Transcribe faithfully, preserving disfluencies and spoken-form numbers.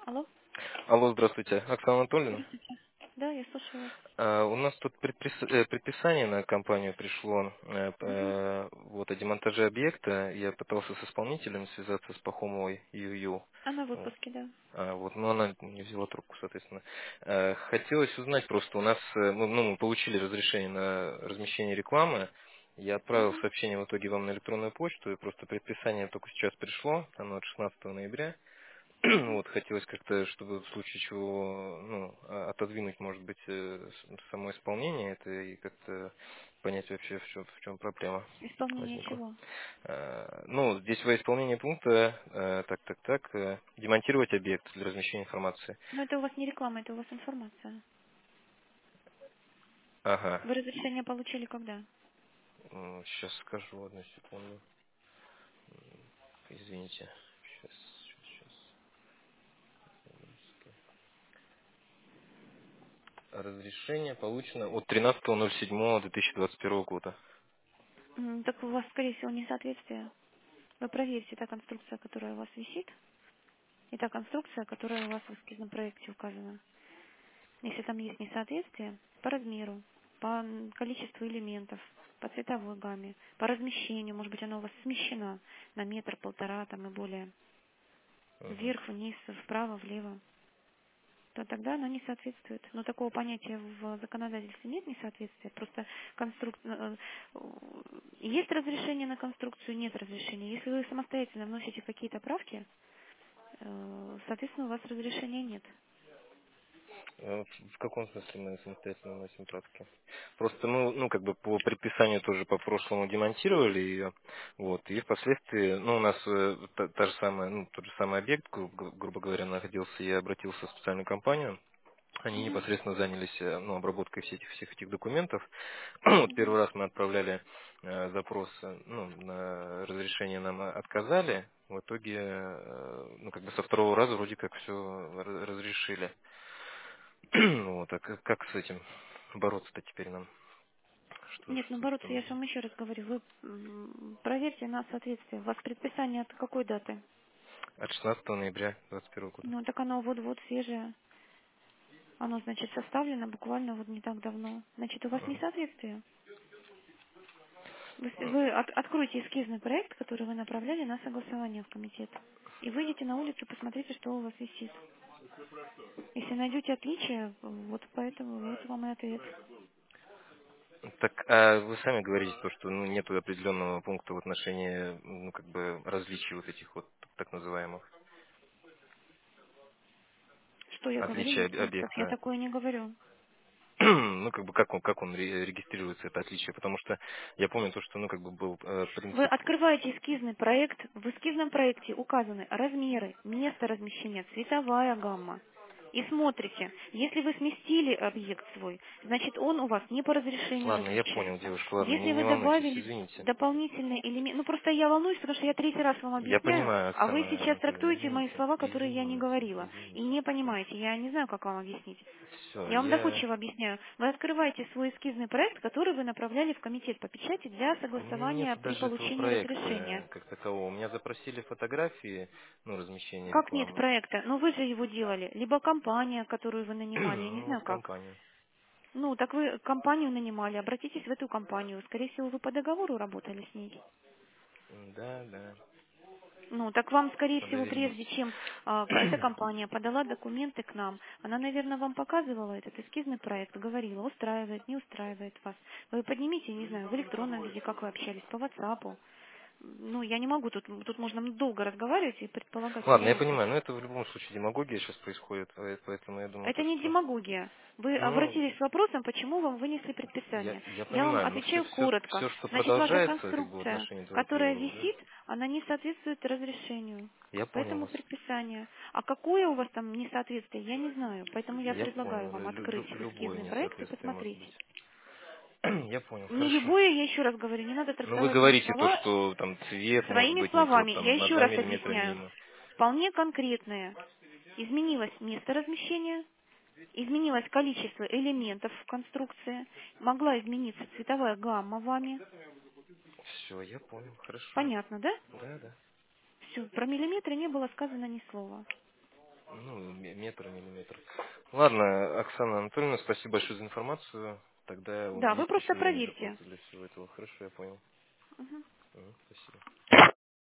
Алло, Алло, здравствуйте, Оксана Анатольевна. здравствуйте. Да, я слушаю вас. А, У нас тут предпис- э, предписание на компанию пришло э, Мгм. э, вот, о демонтаже объекта. Я пытался с исполнителем связаться с Пахомовой Ю. Она в Вот. отпуске, да. А, вот, но она не взяла трубку, соответственно. Э, Хотелось узнать просто, у нас э, мы, ну, мы получили разрешение на размещение рекламы. Я отправил Мгм. сообщение в итоге вам на электронную почту, и просто предписание только сейчас пришло, оно от шестнадцатого ноября. Мгм. Вот, хотелось как-то, чтобы в случае чего, ну, а- отодвинуть, может быть, э, с- само исполнение это и как-то понять вообще, в чем, в чем проблема Исполнение возникла. чего? Э, Ну, здесь во исполнение пункта, э, так, так, так, э, демонтировать объект для размещения информации. Ну, это у вас не реклама, это у вас информация. Ага, Вы разрешение получили когда? сейчас скажу, одну секунду. Извините. Сейчас, сейчас, сейчас. Разрешение получено от тринадцатого ноль седьмого две тысячи двадцать первого года. М, Так у вас, скорее всего, несоответствие. Вы проверьте, та конструкция, которая у вас висит, и та конструкция, которая у вас в эскизном проекте указана. Если там есть несоответствие по размеру, по м, количеству элементов, по цветовой гамме, по размещению, может быть, она у вас смещена на метр, полтора там и более, Мгм. вверх, вниз, вправо, влево, то тогда она не соответствует. Но такого понятия в законодательстве нет несоответствия. Просто конструк... э, э, есть разрешение на конструкцию, нет разрешения. Если вы самостоятельно вносите какие-то правки, э, соответственно, у вас разрешения нет. Э, В в каком смысле мы самостоятельно носим правки? Просто мы, ну, как бы по предписанию тоже по прошлому демонтировали ее, вот, и впоследствии, ну, у нас э, та, та же самая, ну, тот же самый объект, гру- гру- грубо говоря, находился, я обратился в специальную компанию, они Мгм, непосредственно занялись, э, ну, обработкой всех этих, всех этих документов. Вот мгм. первый раз мы отправляли э, запрос, э, ну, на разрешение нам отказали, в итоге, э, ну, как бы со второго раза вроде как все разрешили. Вот, а как, как с этим бороться-то теперь нам? Что, Нет, ну что, что бороться, я же нужно? вам еще раз говорю, вы м, проверьте на соответствие. У вас предписание от какой даты? От шестнадцатого ноября двадцать первого года. Ну, так оно вот-вот свежее. Оно, значит, составлено буквально вот не так давно. Значит, у вас Мгм. несоответствие. Вы, с- вы от- откройте эскизный проект, который вы направляли на согласование в комитет. И выйдите на улицу, посмотрите, что у вас висит. Если найдете отличия, вот поэтому вот вам и ответ. Так, а вы сами говорите то, что ну, нет определенного пункта в отношении, ну, как бы, различий вот этих вот так называемых, Что я говорю, отличия нет об- пунктов. Я объекта. такое не говорю. Ну, как бы, как он, как он ре- регистрируется, это отличие, потому что я помню то, что, ну, как бы, был э, Вы принцип. открываете эскизный проект. В эскизном проекте указаны размеры, место размещения, цветовая гамма. И смотрите, если вы сместили объект свой, значит он у вас не по разрешению Ладно, я понял, размещается. девушка, ладно, не, Если вы не волнуйтесь, добавили извините. дополнительные элементы, ну просто я волнуюсь, потому что я третий раз вам Я объясняю, понимаю, а вы Оксана сейчас Анатольевна, трактуете мои извините, слова, которые я не извините, говорила. И извините. не понимаете, я не знаю, как вам объяснить. Все, Я вам я... доходчиво объясняю. Вы открываете свой эскизный проект, который вы направляли в комитет по печати для У меня нет согласования при даже этого получении разрешения. проекта как такового. У меня запросили фотографии, ну, размещения Как нет рекламы. проекта? Ну вы же его делали. Либо компания, которую вы нанимали, я не Ну, знаю вот как. компания. Ну, так вы компанию нанимали, обратитесь в эту компанию. Скорее всего, вы по договору работали с ней. Да, да, Ну, так вам, скорее по всего, прежде доверенности. чем а, к- эта компания подала документы к нам, она, наверное, вам показывала этот эскизный проект, говорила, устраивает, не устраивает вас. Вы поднимите, не знаю, в электронном виде, как вы общались, по WhatsApp. Ну, я не могу, тут, тут можно долго разговаривать и предполагать Ладно, я миллион понимаю, но всяких. это в любом случае демагогия сейчас происходит, э, поэтому я думаю, то, Это не что... демагогия. Вы Ну, обратились с вопросом, почему вам вынесли я, предписание. я Я вам понимаю, но все, отвечаю все, коротко. все, что Значит, ваша продолжается, как бы, в конструкция, отношении этого которая периода, висит, она не соответствует разрешению. я понял Поэтому вас. предписание. А какое у вас там несоответствие, я не знаю. Поэтому я Я предлагаю понял, вам лю- открыть лю- любое эскизный проект и несоответствие может посмотреть. быть. Я понял, Не хорошо. любое, я еще раз говорю, не надо Ну, вы трактовать мои говорите то, слова что там цвет может своими быть не тот, словами. Я там на еще два раз миллиметра объясняю. мимо. Вполне конкретное. Изменилось место размещения, изменилось количество элементов в конструкции, могла измениться цветовая гамма вами. Все, я понял, хорошо. Понятно, да? Да, да. Все, про миллиметры не было сказано ни слова. Ну, м- метр, миллиметр. Ладно, Оксана Анатольевна, спасибо большое за информацию. Тогда вот Да, вы есть просто еще время же проверьте. просто для всего этого. Хорошо, я понял. Мгм. Мгм, спасибо.